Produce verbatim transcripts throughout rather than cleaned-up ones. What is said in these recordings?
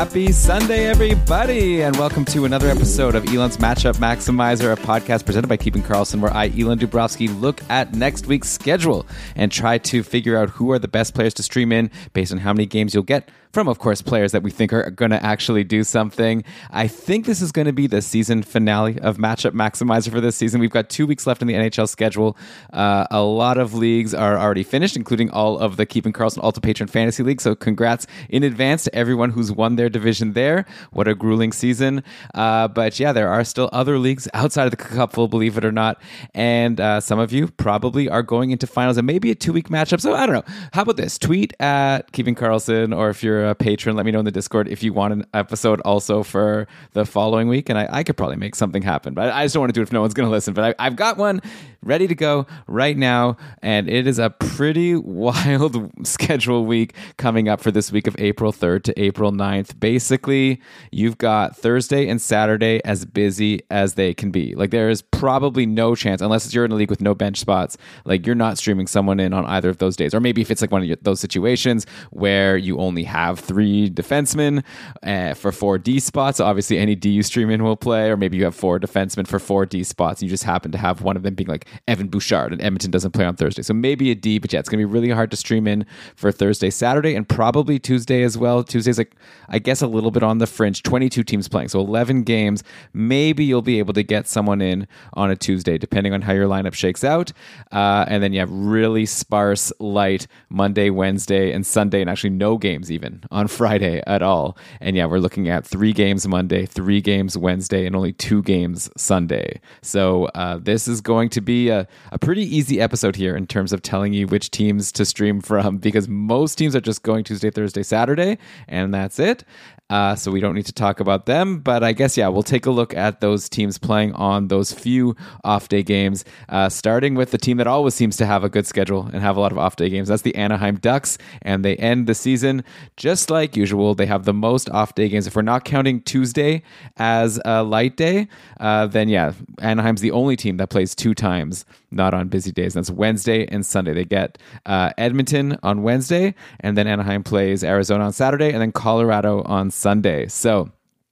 Happy Sunday, everybody, and welcome to another episode of Elon's Matchup Maximizer, a podcast presented by Keeping Karlsson, where I, Elon Dubrovsky, look at next week's schedule and try to figure out who are the best players to stream in based on how many games you'll get from, of course, players that we think are going to actually do something. I think this is going to be the season finale of Matchup Maximizer for this season. We've got two weeks left in the N H L schedule. Uh, a lot of leagues are already finished, including all of the Keeping Karlsson Ultra Patron Fantasy League. So congrats in advance to everyone who's won their division there. What a grueling season. Uh, but yeah, there are still other leagues outside of the couple, believe it or not. And uh, some of you probably are going into finals and maybe a two-week matchup. So I don't know. How about this? Tweet at Keeping Karlsson, or if you're a patron, let me know in the Discord if you want an episode also for the following week, and I, I could probably make something happen, but I just don't want to do it if no one's going to listen. But I, I've got one ready to go right now, and it is a pretty wild schedule week coming up for this week of April third to April ninth. Basically, you've got Thursday and Saturday as busy as they can be. Like, there is probably no chance, unless you're in a league with no bench spots, like you're not streaming someone in on either of those days. Or maybe if it's like one of those situations where you only have three defensemen uh, for four D spots. Obviously, any D you stream in will play, or maybe you have four defensemen for four D spots. You just happen to have one of them being like Evan Bouchard, and Edmonton doesn't play on Thursday. So maybe a D, but yeah, it's going to be really hard to stream in for Thursday, Saturday, and probably Tuesday as well. Tuesday's like, I guess, a little bit on the fringe. twenty-two teams playing, so eleven games. Maybe you'll be able to get someone in on a Tuesday, depending on how your lineup shakes out. Uh, and then you have really sparse, light Monday, Wednesday, and Sunday, and actually no games even on Friday at all. And yeah, we're looking at three games Monday, three games Wednesday, and only two games Sunday. So uh, this is going to be a, a pretty easy episode here in terms of telling you which teams to stream from, because most teams are just going Tuesday, Thursday, Saturday, and that's it. Uh, so we don't need to talk about them. But I guess, yeah, we'll take a look at those teams playing on those few off-day games, uh, starting with the team that always seems to have a good schedule and have a lot of off-day games. That's the Anaheim Ducks, and they end the season just like usual. They have the most off-day games. If we're not counting Tuesday as a light day, uh, then, yeah, Anaheim's the only team that plays two times, not on busy days. That's Wednesday and Sunday. They get uh, Edmonton on Wednesday, and then Anaheim plays Arizona on Saturday, and then Colorado on Sunday. So,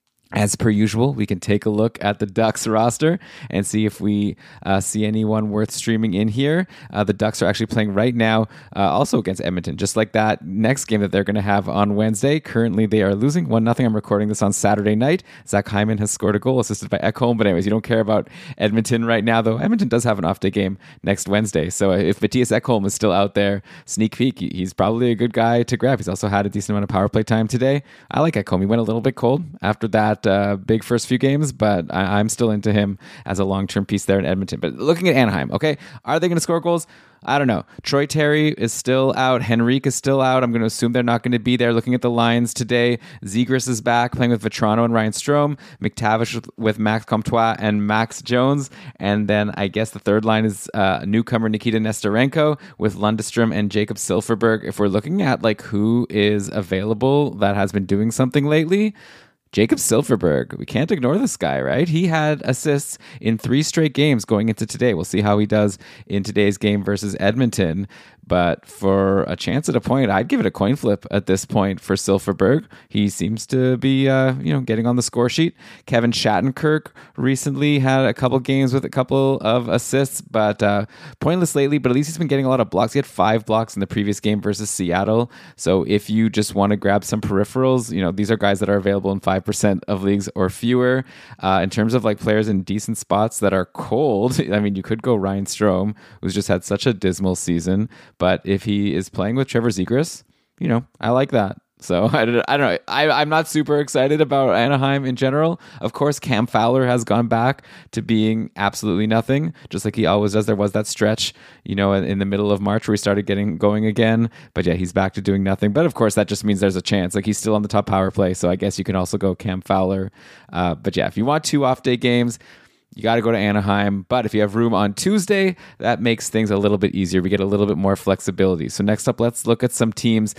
as per usual, we can take a look at the Ducks roster and see if we uh, see anyone worth streaming in here. Uh, the Ducks are actually playing right now, uh, also against Edmonton, just like that next game that they're going to have on Wednesday. Currently, they are losing one nothing. I'm recording this on Saturday night. Zach Hyman has scored a goal, assisted by Ekholm. But anyways, you don't care about Edmonton right now, though. Edmonton does have an off-day game next Wednesday. So if Matthias Ekholm is still out there, sneak peek, he's probably a good guy to grab. He's also had a decent amount of power play time today. I like Ekholm. He went a little bit cold after that Uh, big first few games, but I, I'm still into him as a long-term piece there in Edmonton. But looking at Anaheim, okay, are they going to score goals? I don't know. Troy Terry is still out. Henrique is still out. I'm going to assume they're not going to be there. Looking at the lines today, Zegras is back playing with Vetrano and Ryan Strome, McTavish with, with Max Comtois and Max Jones, and then I guess the third line is uh, newcomer Nikita Nesterenko with Lundestrom and Jacob Silfverberg. If we're looking at like who is available that has been doing something lately, Jacob Silfverberg, we can't ignore this guy, right? He had assists in three straight games going into today. We'll see how he does in today's game versus Edmonton. But for a chance at a point, I'd give it a coin flip at this point for Silfverberg. He seems to be, uh, you know, getting on the score sheet. Kevin Shattenkirk recently had a couple games with a couple of assists, but uh, pointless lately. But at least he's been getting a lot of blocks. He had five blocks in the previous game versus Seattle. So if you just want to grab some peripherals, you know, these are guys that are available in five percent of leagues or fewer. Uh, in terms of like players in decent spots that are cold, I mean, you could go Ryan Strome, who's just had such a dismal season. But if he is playing with Trevor Zegras, you know, I like that. So I don't, I don't know. I, I'm not super excited about Anaheim in general. Of course, Cam Fowler has gone back to being absolutely nothing, just like he always does. There was that stretch, you know, in the middle of March where he started getting going again. But yeah, he's back to doing nothing. But of course, that just means there's a chance. Like, he's still on the top power play. So I guess you can also go Cam Fowler. Uh, but yeah, if you want two off day games, you got to go to Anaheim. But if you have room on Tuesday, that makes things a little bit easier. We get a little bit more flexibility. So next up, let's look at some teams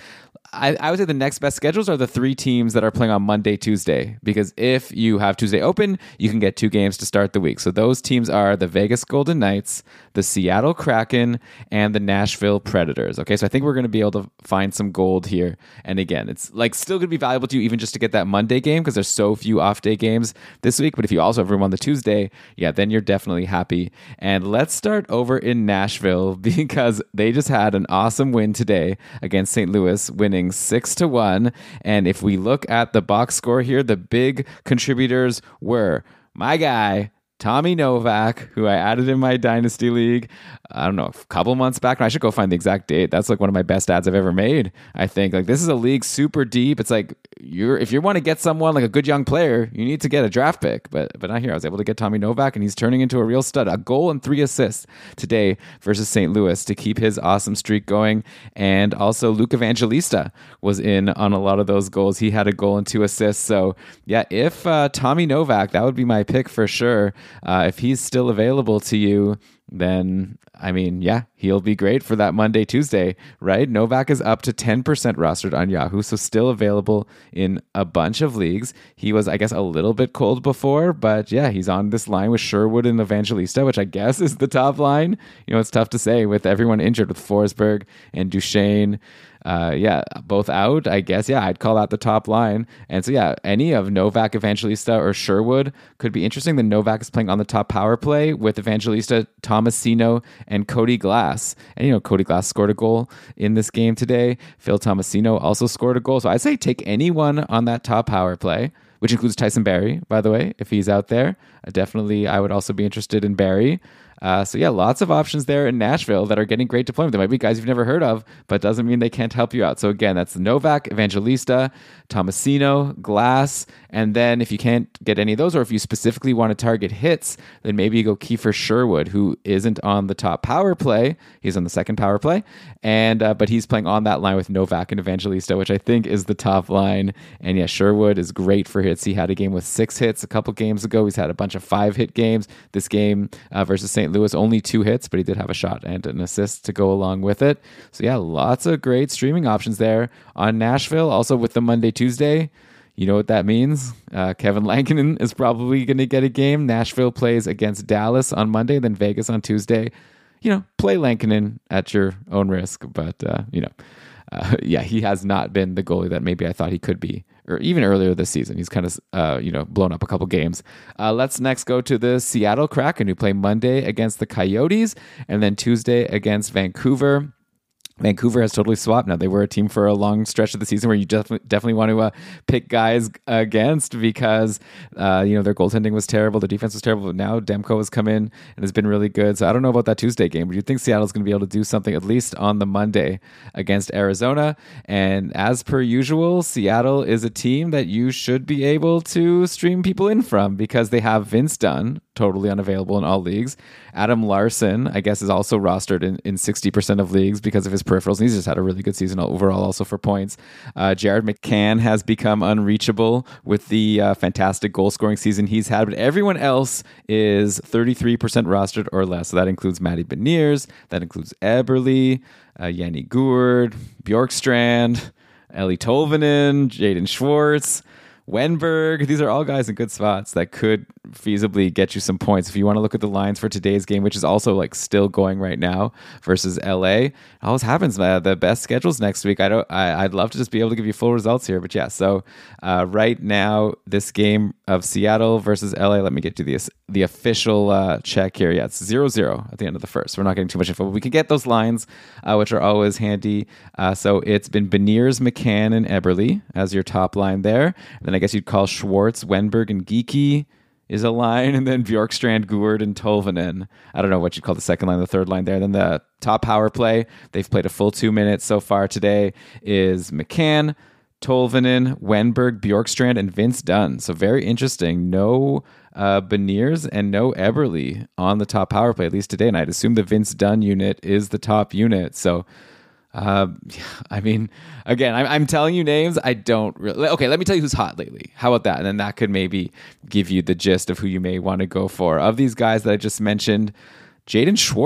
I, I would say the next best schedules are the three teams that are playing on Monday, Tuesday, because if you have Tuesday open, you can get two games to start the week. So those teams are the Vegas Golden Knights, the Seattle Kraken, and the Nashville Predators. Okay, so I think we're going to be able to find some gold here. And again, it's like still going to be valuable to you even just to get that Monday game because there's so few off day games this week. But if you also have room on the Tuesday, yeah, then you're definitely happy. And let's start over in Nashville because they just had an awesome win today against Saint Louis, winning six to one. And if we look at the box score here, the big contributors were my guy, Tommy Novak, who I added in my Dynasty League, I don't know, a couple months back. I should go find the exact date. That's like one of my best ads I've ever made, I think. Like, this is a league super deep. It's like, you're if you want to get someone like a good young player, you need to get a draft pick. But but not here. I was able to get Tommy Novak, and he's turning into a real stud. A goal and three assists today versus Saint Louis to keep his awesome streak going. And also, Luke Evangelista was in on a lot of those goals. He had a goal and two assists. So, yeah, if uh, Tommy Novak, that would be my pick for sure. Uh, if he's still available to you, then, I mean, yeah, he'll be great for that Monday, Tuesday, right? Novak is up to ten percent rostered on Yahoo, so still available in a bunch of leagues. He was, I guess, a little bit cold before, but yeah, he's on this line with Sherwood and Evangelista, which I guess is the top line. You know, it's tough to say with everyone injured, with Forsberg and Duchesne. Uh, yeah, both out, I guess. Yeah, I'd call that the top line. And so, yeah, any of Novak, Evangelista, or Sherwood could be interesting. Then Novak is playing on the top power play with Evangelista, Tomasino, and Cody Glass. And, you know, Cody Glass scored a goal in this game today. Phil Tomasino also scored a goal. So I'd say take anyone on that top power play, which includes Tyson Barrie, by the way, if he's out there. Uh, definitely, I would also be interested in Barrie. Uh, so yeah, lots of options there in Nashville that are getting great deployment. There might be guys you've never heard of, but doesn't mean they can't help you out. So again, that's Novak, Evangelista, Tomasino, Glass, and then if you can't get any of those, or if you specifically want to target hits, then maybe you go Kiefer Sherwood, who isn't on the top power play. He's on the second power play, and uh, but he's playing on that line with Novak and Evangelista, which I think is the top line. And yeah, Sherwood is great for hits. He had a game with six hits a couple games ago. He's had a bunch of five hit games. This game uh, versus Saint Louis, only two hits, but he did have a shot and an assist to go along with it. So yeah, lots of great streaming options there on Nashville. Also with the Monday, Tuesday, you know what that means? Uh, Kevin Lankinen is probably going to get a game. Nashville plays against Dallas on Monday, then Vegas on Tuesday. You know, play Lankinen at your own risk, but uh, you know, uh, yeah, he has not been the goalie that maybe I thought he could be, or even earlier this season. He's kind of, uh, you know, blown up a couple games. Uh, let's next go to the Seattle Kraken, who play Monday against the Coyotes and then Tuesday against Vancouver. Vancouver has totally swapped now. They were a team for a long stretch of the season where you definitely definitely want to uh, pick guys against because uh, you know, their goaltending was terrible, the defense was terrible. But now Demko has come in and has been really good. So I don't know about that Tuesday game, but you think Seattle's going to be able to do something at least on the Monday against Arizona. And as per usual, Seattle is a team that you should be able to stream people in from because they have Vince Dunn, totally unavailable in all leagues. Adam Larson, I guess, is also rostered in, in sixty percent of leagues because of his peripherals. And he's just had a really good season overall also for points. Uh, Jared McCann has become unreachable with the uh, fantastic goal scoring season he's had, but everyone else is thirty-three percent rostered or less. So that includes Matty Beniers, that includes Eberle, uh, Yanni Gourde, Bjorkstrand, Eli Tolvanen, Jaden Schwartz, Wenberg. These are all guys in good spots that could feasibly get you some points. If you want to look at the lines for today's game, which is also like still going right now versus L A, it always happens. Uh, the best schedules next week. I don't. I, I'd love to just be able to give you full results here, but yeah. So uh, right now, this game of Seattle versus L A. Let me get to the the official uh, check here. Yeah, it's zero zero at the end of the first. We're not getting too much info, but we can get those lines, uh, which are always handy. Uh, so it's been Beniers, McCann, and Eberle as your top line there. And then I guess you'd call Schwartz, Wenberg, and Geeky is a line, and then Bjorkstrand, Gourde, and Tolvanen. I don't know what you'd call the second line, the third line there. Then the top power play, they've played a full two minutes so far today, is McCann, Tolvanen, Wenberg, Bjorkstrand, and Vince Dunn. So very interesting. No uh, Beniers and no Eberle on the top power play, at least today. And I'd assume the Vince Dunn unit is the top unit. So Uh, I mean, again, I'm, I'm telling you names. I don't really. Okay, let me tell you who's hot lately. How about that? And then that could maybe give you the gist of who you may want to go for. Of these guys that I just mentioned, Jaden Schwartz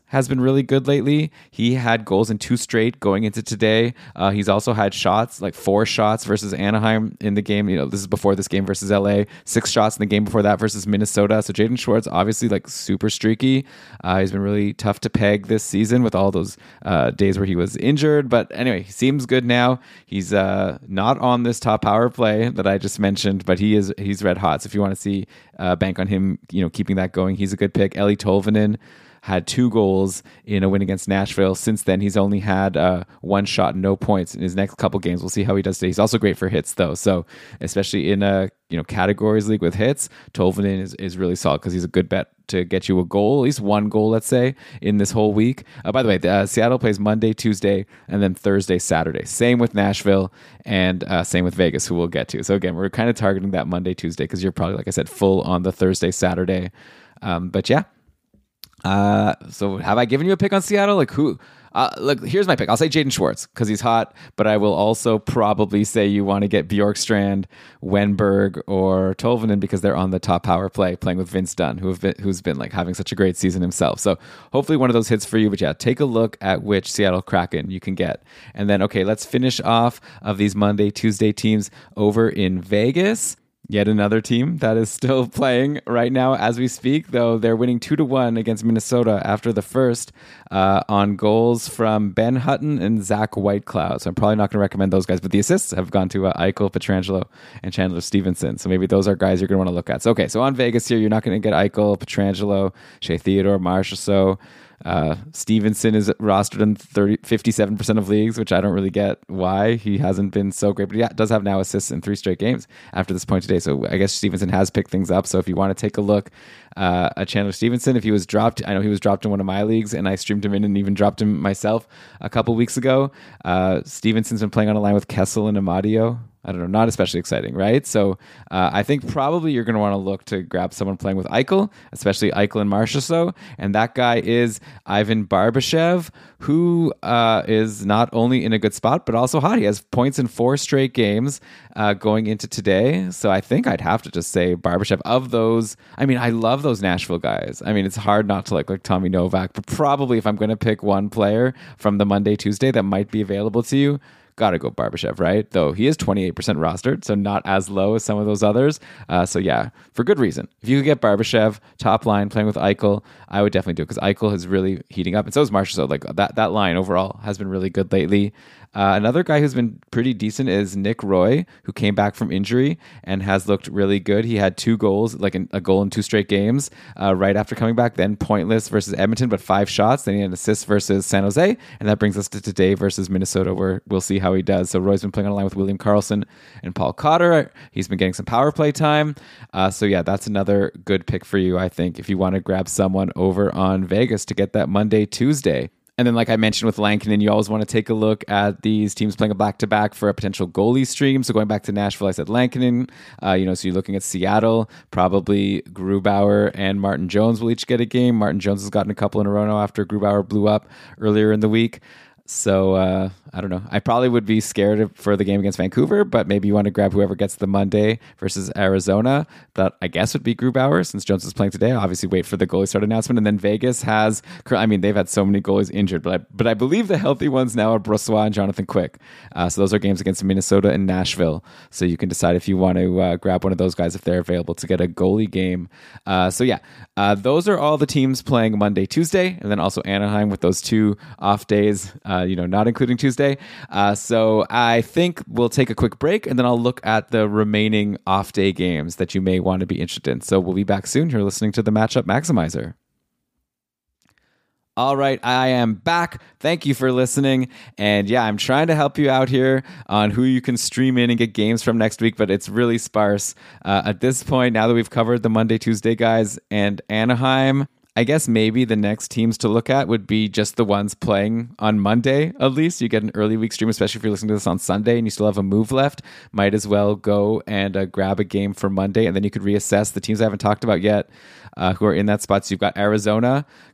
has been really good lately. He had goals in two straight going into today. Uh, he's also had shots, like four shots versus Anaheim in the game. You know, this is before this game versus L A. Six shots in the game before that versus Minnesota. So Jaden Schwartz, obviously like super streaky. Uh, he's been really tough to peg this season with all those uh, days where he was injured. But anyway, he seems good now. He's uh, not on this top power play that I just mentioned, but he is he's red hot. So if you want to see uh, bank on him, you know, keeping that going, he's a good pick. Eli Tolvanen had two goals in a win against Nashville. Since then, he's only had uh, one shot, no points in his next couple games. We'll see how he does today. He's also great for hits, though. So, especially in a you know categories league with hits, Tolvanen is, is really solid because he's a good bet to get you a goal, at least one goal, let's say, in this whole week. Uh, by the way, uh, Seattle plays Monday, Tuesday, and then Thursday, Saturday. Same with Nashville and uh, same with Vegas, who we'll get to. So again, we're kind of targeting that Monday, Tuesday because you're probably, like I said, full on the Thursday, Saturday. Um, but yeah. Uh, so have I given you a pick on Seattle? Like who? Uh, look, here's my pick. I'll say Jaden Schwartz because he's hot, but I will also probably say you want to get Bjorkstrand, Wenberg, or Tolvanen because they're on the top power play playing with Vince Dunn, who have been, who's been like having such a great season himself. So hopefully one of those hits for you. But yeah, take a look at which Seattle Kraken you can get. And then, okay, let's finish off of these Monday, Tuesday teams over in Vegas. Yet another team that is still playing right now as we speak, though they're winning two to one against Minnesota after the first uh, on goals from Ben Hutton and Zach Whitecloud. So I'm probably not going to recommend those guys, but the assists have gone to uh, Eichel, Pietrangelo, and Chandler Stevenson. So maybe those are guys you're going to want to look at. So okay, so on Vegas here, you're not going to get Eichel, Pietrangelo, Shea Theodore, Marchessault. Uh, Stevenson is rostered in thirty, fifty-seven percent of leagues, which I don't really get why he hasn't been so great, but he does have now assists in three straight games after this point today. So I guess Stevenson has picked things up. So if you want to take a look uh, at Chandler Stevenson, if he was dropped, I know he was dropped in one of my leagues and I streamed him in and even dropped him myself a couple weeks ago. Uh, Stevenson's been playing on a line with Kessel and Amadio. I don't know, not especially exciting, right? So uh, I think probably you're going to want to look to grab someone playing with Eichel, especially Eichel and Marchessault. And that guy is Ivan Barbashev, who uh, is not only in a good spot, but also hot. He has points in four straight games uh, going into today. So I think I'd have to just say Barbashev of those. I mean, I love those Nashville guys. I mean, it's hard not to like like Tommy Novak, but probably if I'm going to pick one player from the Monday, Tuesday that might be available to you, gotta go Barbashev, right? Though he is twenty-eight percent rostered, so not as low as some of those others. Uh, so yeah, for good reason. If you could get Barbashev top line playing with Eichel, I would definitely do it because Eichel is really heating up, and so is Marchessault. Like that that line overall has been really good lately. Uh, another guy who's been pretty decent is Nick Roy, who came back from injury and has looked really good. He had two goals, like an, a goal in two straight games uh, right after coming back, then pointless versus Edmonton, but five shots. Then he had an assist versus San Jose, and that brings us to today versus Minnesota, where we'll see how he does. So Roy's been playing on a line with William Karlsson and Paul Cotter. He's been getting some power play time. Uh, so yeah, that's another good pick for you, I think, if you want to grab someone over on Vegas to get that Monday, Tuesday. And then, like I mentioned with Lankinen, you always want to take a look at these teams playing a back-to-back for a potential goalie stream. So going back to Nashville, I said Lankinen. Uh, you know, so you're looking at Seattle. Probably Grubauer and Martin Jones will each get a game. Martin Jones has gotten a couple in a row now after Grubauer blew up earlier in the week. So, uh, I don't know. I probably would be scared of, for the game against Vancouver, but maybe you want to grab whoever gets the Monday versus Arizona. That, I guess, would be Grubauer since Jones is playing today. I'll obviously wait for the goalie start announcement. And then Vegas has, I mean, they've had so many goalies injured, but I, but I believe the healthy ones now are Brossoit and Jonathan Quick. Uh, so those are games against Minnesota and Nashville. So you can decide if you want to uh, grab one of those guys if they're available to get a goalie game. Uh, so yeah, uh, those are all the teams playing Monday, Tuesday, and then also Anaheim with those two off days. Uh, Uh, you know, not including Tuesday. Uh, so I think we'll take a quick break and then I'll look at the remaining off day games that you may want to be interested in. So we'll be back soon. You're listening to the Matchup Maximizer. All right, I am back. Thank you for listening. And yeah, I'm trying to help you out here on who you can stream in and get games from next week, but it's really sparse. Uh, at this point, now that we've covered the Monday, Tuesday guys and Anaheim, I guess maybe the next teams to look at would be just the ones playing on Monday, at least. You get an early week stream, especially if you're listening to this on Sunday and you still have a move left. Might as well go and uh, grab a game for Monday, and then you could reassess the teams I haven't talked about yet uh, who are in that spot. So you've got Arizona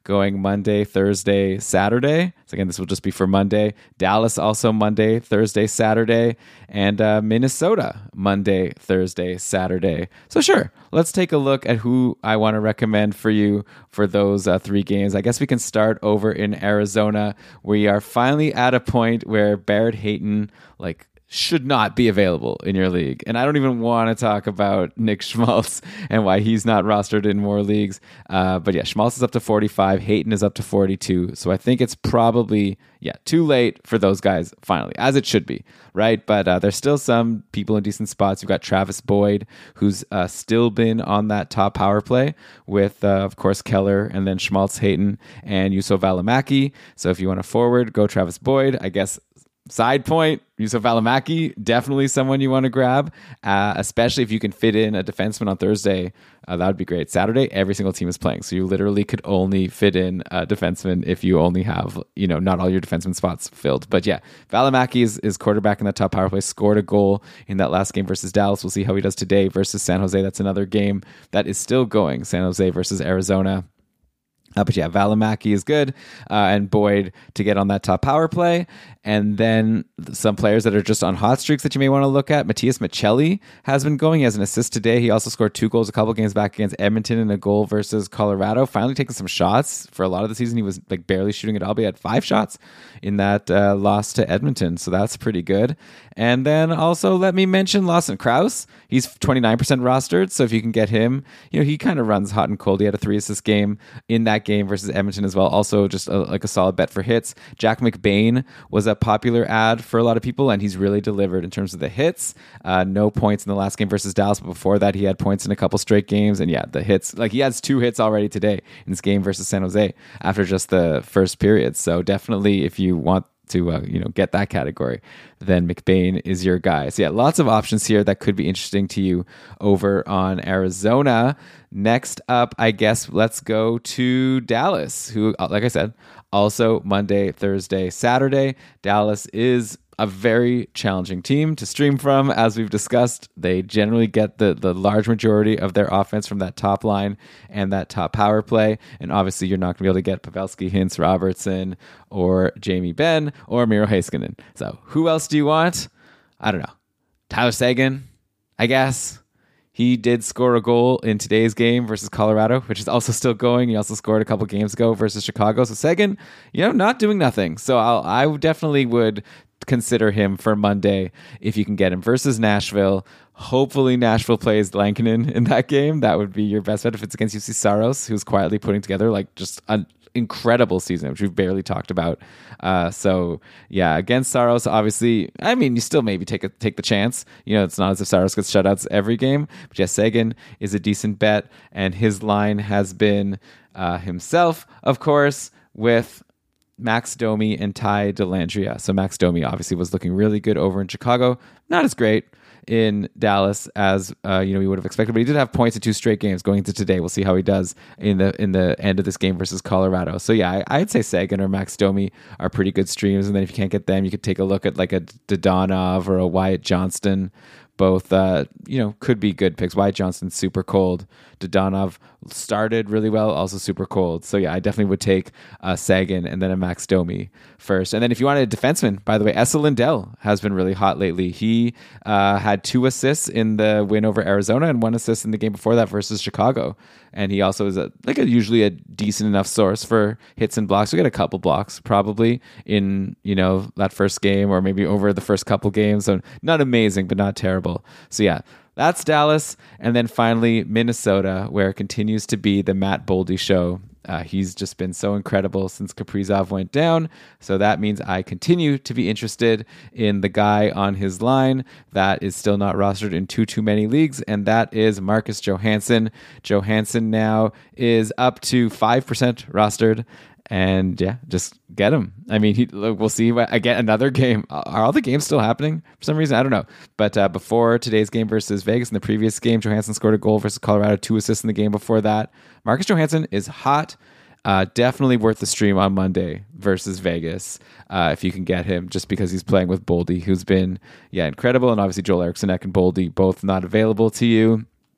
going Monday, Thursday, Saturday. So again, this will just be for Monday. Dallas also Monday, Thursday, Saturday, and uh, Minnesota Monday, Thursday, Saturday. So sure, let's take a look at who I want to recommend for you for those uh, three games. I guess we can start over in Arizona. We are finally at a point where Barrett Hayton, like, should not be available in your league. And I don't even want to talk about Nick Schmaltz and why he's not rostered in more leagues. Uh, but yeah, Schmaltz is up to forty-five. Hayton is up to forty-two. So I think it's probably, yeah, too late for those guys finally, as it should be, right? But uh, there's still some people in decent spots. You've got Travis Boyd, who's uh, still been on that top power play with, uh, of course, Keller, and then Schmaltz, Hayton, and Yusuf Valimaki. So if you want to forward, go Travis Boyd. I guess side point, Yusuf Valimaki, definitely someone you want to grab, uh, especially if you can fit in a defenseman on Thursday. Uh, that would be great. Saturday, every single team is playing, so you literally could only fit in a defenseman if you only have, you know, not all your defenseman spots filled. But yeah, Valimaki is, is quarterback in that top power play, scored a goal in that last game versus Dallas. We'll see how he does today versus San Jose. That's another game that is still going, San Jose versus Arizona. Uh, but yeah, Valimaki is good, uh, and Boyd to get on that top power play. And then some players that are just on hot streaks that you may want to look at. Matias Michelli has been going. He has an assist today. He also scored two goals a couple games back against Edmonton and a goal versus Colorado. Finally taking some shots. For a lot of the season, he was like barely shooting at all. But he had five shots in that uh, loss to Edmonton. So that's pretty good. And then also let me mention Lawson Krause. He's twenty-nine percent rostered. So if you can get him, you know, he kind of runs hot and cold. He had a three assist game in that game versus Edmonton as well. Also just a, like a solid bet for hits. Jack McBain was a popular ad for a lot of people, and he's really delivered in terms of the hits. Uh, no points in the last game versus Dallas, but before that he had points in a couple straight games. And yeah, the hits, like he has two hits already today in this game versus San Jose after just the first period. So definitely if you want to uh, you know, get that category, then McBain is your guy. So yeah, lots of options here that could be interesting to you over on Arizona. Next up, I guess let's go to Dallas, who, like I said, also Monday, Thursday, Saturday. Dallas is a very challenging team to stream from. As we've discussed, they generally get the, the large majority of their offense from that top line and that top power play. And obviously, you're not going to be able to get Pavelski, Hintz, Robertson, or Jamie Benn, or Miro Heiskanen. So who else do you want? I don't know. Tyler Seguin, I guess. He did score a goal in today's game versus Colorado, which is also still going. He also scored a couple games ago versus Chicago. So Seguin, you know, not doing nothing. So I'll, I definitely would consider him for Monday if you can get him versus Nashville. Hopefully Nashville plays Lankinen in that game. That would be your best bet if it's against U C Saros, who's quietly putting together like just an incredible season, which we've barely talked about. Uh, so yeah, against Saros, obviously, I mean, you still maybe take a, take the chance. You know, it's not as if Saros gets shutouts every game, but yes, Seguin is a decent bet, and his line has been uh, himself, of course, with Max Domi and Ty Dellandrea. So Max Domi obviously was looking really good over in Chicago. Not as great in Dallas as uh, you know we would have expected, but he did have points in two straight games going into today. We'll see how he does in the in the end of this game versus Colorado. So yeah, I, I'd say Seguin or Max Domi are pretty good streams, and then if you can't get them, you could take a look at like a Dodonov or a Wyatt Johnston. Both, uh, you know, could be good picks. Wyatt Johnston's super cold. Dodonov started really well, also super cold. So yeah, I definitely would take uh, Seguin and then a Max Domi first. And then if you wanted a defenseman, by the way, Esa Lindell has been really hot lately. He uh, had two assists in the win over Arizona and one assist in the game before that versus Chicago. And he also is a, like a, usually a decent enough source for hits and blocks. We get a couple blocks probably in, you know, that first game or maybe over the first couple games. So not amazing, but not terrible. So yeah, that's Dallas. And then finally, Minnesota, where it continues to be the Matt Boldy show. Uh, he's just been so incredible since Kaprizov went down. So that means I continue to be interested in the guy on his line that is still not rostered in too, too many leagues. And that is Marcus Johansson. Johansson now is up to five percent rostered. And yeah, just get him. I mean, he, look, we'll see. Again, another game. Are all the games still happening for some reason? I don't know. But uh, before today's game versus Vegas, in the previous game, Johansson scored a goal versus Colorado, two assists in the game before that. Marcus Johansson is hot. Uh, definitely worth the stream on Monday versus Vegas uh, if you can get him, just because he's playing with Boldy, who's been yeah incredible. And obviously Joel Eriksson and Boldy both not available to you.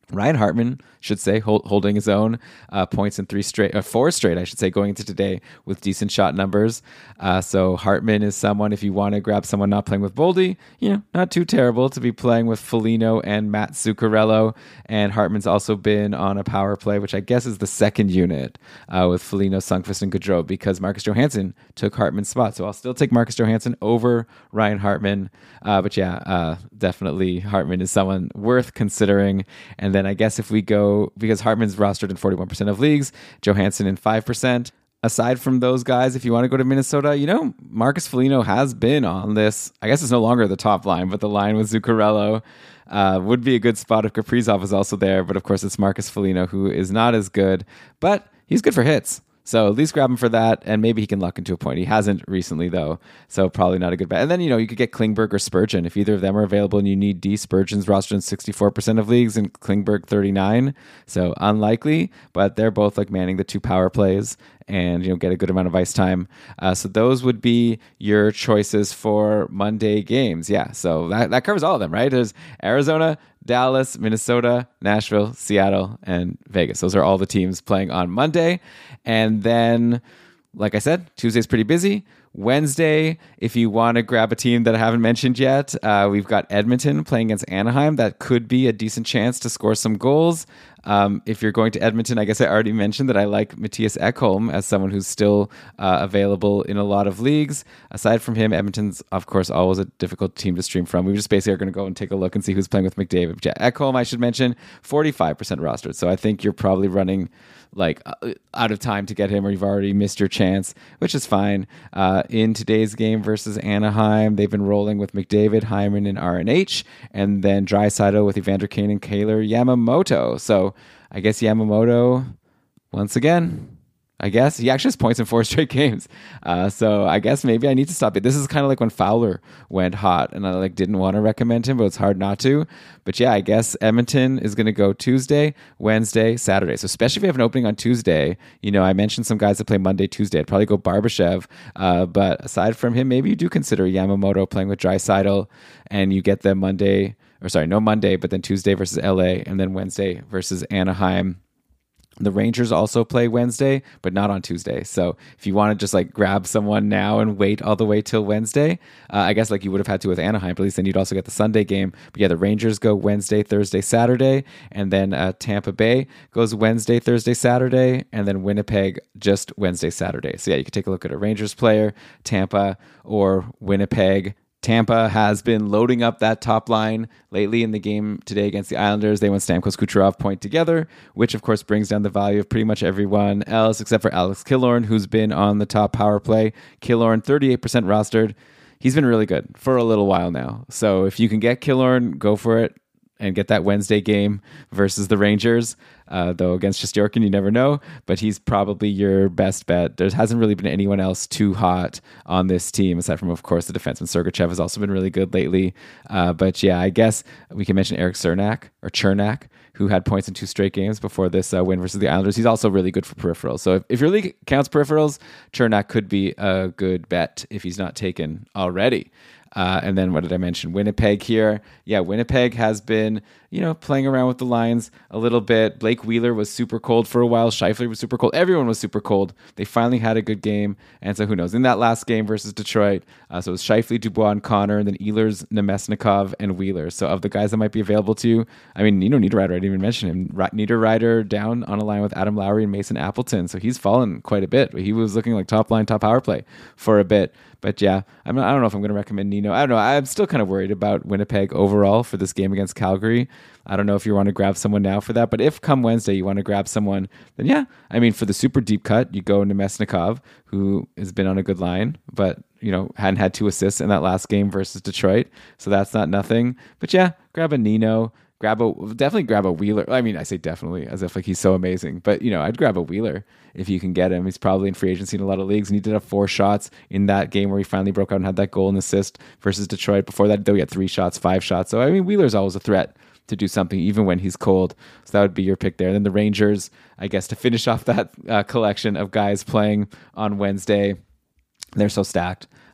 Ryan Hartman should say hold, holding his own uh, points in three straight, or four straight, I should say, going into today with decent shot numbers. Uh, so Hartman is someone, if you want to grab someone not playing with Boldy, you know, not too terrible to be playing with Foligno and Matt Zuccarello. And Hartman's also been on a power play, which I guess is the second unit uh, with Foligno, Sundqvist, and Gaudreau, because Marcus Johansson took Hartman's spot. So I'll still take Marcus Johansson over Ryan Hartman. Uh, but yeah, uh, definitely Hartman is someone worth considering. And then I guess if we go, because Hartman's rostered in forty-one percent of leagues, Johansson in five percent. Aside from those guys, if you want to go to Minnesota, you know, Marcus Foligno has been on this. I guess it's no longer the top line, but the line with Zuccarello uh, would be a good spot if Kaprizov is also there. But of course, it's Marcus Foligno, who is not as good, but he's good for hits. So at least grab him for that, and maybe he can luck into a point. He hasn't recently, though, so probably not a good bet. And then, you know, you could get Klingberg or Spurgeon. If either of them are available and you need D, Spurgeon's rostered in sixty-four percent of leagues and Klingberg thirty-nine. So unlikely, but they're both like manning the two power plays and, you know, get a good amount of ice time. Uh, so those would be your choices for Monday games. Yeah, so that, that covers all of them, right? There's Arizona, Dallas, Minnesota, Nashville, Seattle, and Vegas. Those are all the teams playing on Monday. And then, like I said, Tuesday's pretty busy. Wednesday, if you want to grab a team that I haven't mentioned yet, uh, we've got Edmonton playing against Anaheim. That could be a decent chance to score some goals. Um, if you're going to Edmonton, I guess I already mentioned that I like Mattias Ekholm as someone who's still uh, available in a lot of leagues. Aside from him, Edmonton's, of course, always a difficult team to stream from. We just basically are going to go and take a look and see who's playing with McDavid. Yeah, Ekholm, I should mention, forty-five percent rostered. So I think you're probably running like uh, out of time to get him, or you've already missed your chance, which is fine. Uh, in today's game versus Anaheim, they've been rolling with McDavid, Hyman, and R N H, and then Draisaitl with Evander Kane and Kaylor Yamamoto. So I guess Yamamoto, once again, I guess he actually has points in four straight games. Uh, so I guess maybe I need to stop it. This is kind of like when Fowler went hot, and I like didn't want to recommend him, but it's hard not to. But yeah, I guess Edmonton is going to go Tuesday, Wednesday, Saturday. So especially if you have an opening on Tuesday, you know, I mentioned some guys that play Monday, Tuesday. I'd probably go Barbashev. Uh, but aside from him, maybe you do consider Yamamoto playing with Draisaitl, and you get them Monday, or sorry, no Monday, but then Tuesday versus L A, and then Wednesday versus Anaheim. The Rangers also play Wednesday, but not on Tuesday. So if you want to just like grab someone now and wait all the way till Wednesday, uh, I guess like you would have had to with Anaheim, but at least then you'd also get the Sunday game. But yeah, the Rangers go Wednesday, Thursday, Saturday, and then uh, Tampa Bay goes Wednesday, Thursday, Saturday, and then Winnipeg just Wednesday, Saturday. So yeah, you could take a look at a Rangers player, Tampa, or Winnipeg. Tampa has been loading up that top line lately. In the game today against the Islanders, they went Stamkos, Kucherov point together, which of course brings down the value of pretty much everyone else except for Alex Killorn, who's been on the top power play. Killorn, thirty-eight percent rostered. He's been really good for a little while now. So if you can get Killorn, go for it and get that Wednesday game versus the Rangers. Uh, though against Shesterkin, you never know, but he's probably your best bet. There hasn't really been anyone else too hot on this team, aside from, of course, the defenseman Sergachev has also been really good lately. Uh, but yeah, I guess we can mention Eric Cernak, or Chernak, who had points in two straight games before this uh, win versus the Islanders. He's also really good for peripherals. So if, if your league counts peripherals, Chernak could be a good bet if he's not taken already. Uh, and then what did I mention? Winnipeg here. Yeah, Winnipeg has been, you know, playing around with the lines a little bit. Blake Wheeler was super cold for a while. Scheifele was super cold. Everyone was super cold. They finally had a good game. And so who knows? In that last game versus Detroit, uh, so it was Scheifele, Dubois, and Connor, and then Ehlers, Nemesnikov, and Wheeler. So of the guys that might be available to you, I mean, you know, Niederreiter, I didn't even mention him. Niederreiter down on a line with Adam Lowry and Mason Appleton. So he's fallen quite a bit. He was looking like top line, top power play for a bit. But yeah, I'm not, I don't know if I'm going to recommend Nino. I don't know. I'm still kind of worried about Winnipeg overall for this game against Calgary. I don't know if you want to grab someone now for that. But if come Wednesday you want to grab someone, then yeah. I mean, for the super deep cut, you go Nemesnikov, who has been on a good line, but you know hadn't had two assists in that last game versus Detroit. So that's not nothing. But yeah, grab a Nino. Grab a definitely grab a Wheeler. I mean, I say definitely as if like he's so amazing, but you know, I'd grab a Wheeler if you can get him. He's probably in free agency in a lot of leagues, and he did have four shots in that game where he finally broke out and had that goal and assist versus Detroit. Before that, though, he had three shots, five shots. So I mean, Wheeler's always a threat to do something even when he's cold. So that would be your pick there. And then the Rangers, I guess, to finish off that uh, collection of guys playing on Wednesday. They're so stacked.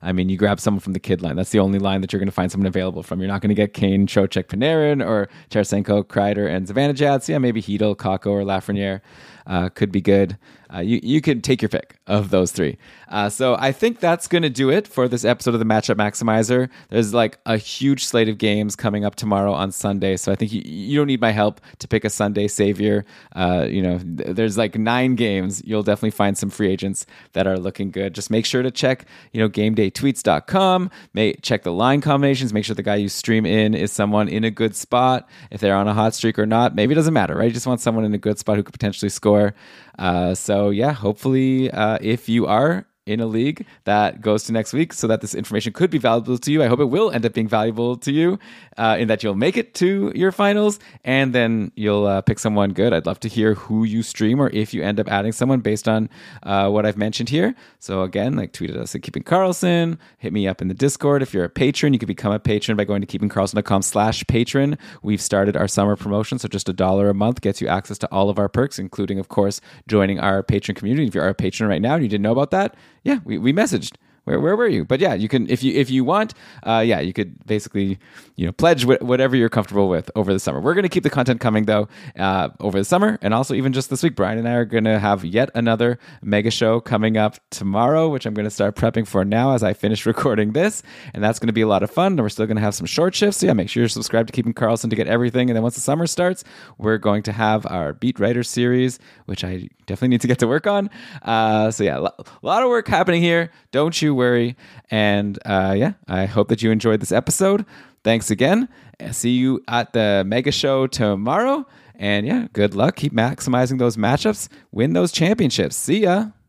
I mean, you grab someone from the kid line. That's the only line that you're going to find someone available from. You're not going to get Kane, Trocheck, Panarin, or Tarasenko, Kreider, and Zibanejad. So yeah, maybe Hedel, Kakko, or Lafreniere uh, could be good. Uh, you you could take your pick of those three. Uh, so I think that's going to do it for this episode of the Matchup Maximizer. There's like a huge slate of games coming up tomorrow on Sunday. So I think you, you don't need my help to pick a Sunday savior. Uh, you know, th- there's like nine games. You'll definitely find some free agents that are looking good. Just make sure to check, you know, game day tweets dot com. May check the line combinations. Make sure the guy you stream in is someone in a good spot. If they're on a hot streak or not, maybe it doesn't matter, right? You just want someone in a good spot who could potentially score. Uh, so yeah, hopefully uh, if you are in a league that goes to next week so that this information could be valuable to you. I hope it will end up being valuable to you uh, in that you'll make it to your finals and then you'll uh, pick someone good. I'd love to hear who you stream or if you end up adding someone based on uh, what I've mentioned here. So again, like tweet at us at Keeping Karlsson, hit me up in the Discord. If you're a patron, you can become a patron by going to keeping karlsson dot com slash patron. We've started our summer promotion, so just a dollar a month gets you access to all of our perks, including, of course, joining our patron community. If you're a patron right now and you didn't know about that, yeah, we, we messaged. Where where were you? But yeah, you can if you if you want, uh, yeah, you could basically you know pledge wh- whatever you're comfortable with over the summer. We're going to keep the content coming though uh, over the summer, and also even just this week. Brian and I are going to have yet another mega show coming up tomorrow, which I'm going to start prepping for now as I finish recording this, and that's going to be a lot of fun. And we're still going to have some short shifts. So yeah, make sure you're subscribed to Keeping Karlsson to get everything. And then once the summer starts, we're going to have our Beat Writer series, which I definitely need to get to work on. Uh, so yeah, a lot of work happening here. Don't you worry. And uh, yeah, I hope that you enjoyed this episode. Thanks again. See you at the mega show tomorrow. And yeah, good luck. Keep maximizing those matchups. Win those championships. See ya.